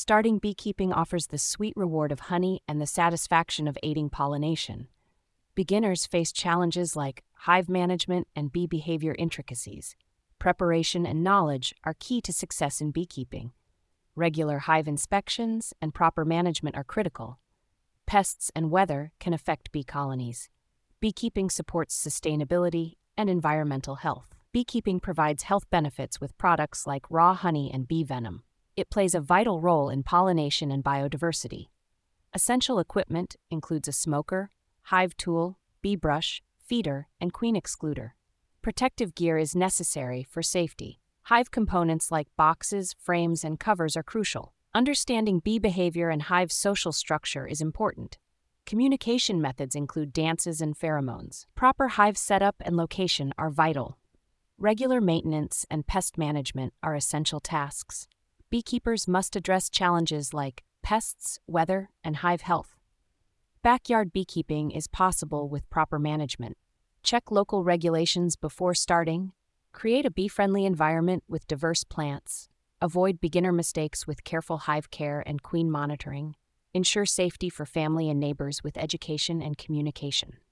Starting beekeeping offers the sweet reward of honey and the satisfaction of aiding pollination. Beginners face challenges like hive management and bee behavior intricacies. Preparation and knowledge are key to success in beekeeping. Regular hive inspections and proper management are critical. Pests and weather can affect bee colonies. Beekeeping supports sustainability and environmental health. Beekeeping provides health benefits with products like raw honey and bee venom. It plays a vital role in pollination and biodiversity. Essential equipment includes a smoker, hive tool, bee brush, feeder, and queen excluder. Protective gear is necessary for safety. Hive components like boxes, frames, and covers are crucial. Understanding bee behavior and hive social structure is important. Communication methods include dances and pheromones. Proper hive setup and location are vital. Regular maintenance and pest management are essential tasks. Beekeepers must address challenges like pests, weather, and hive health. Backyard beekeeping is possible with proper management. Check local regulations before starting. Create a bee-friendly environment with diverse plants. Avoid beginner mistakes with careful hive care and queen monitoring. Ensure safety for family and neighbors with education and communication.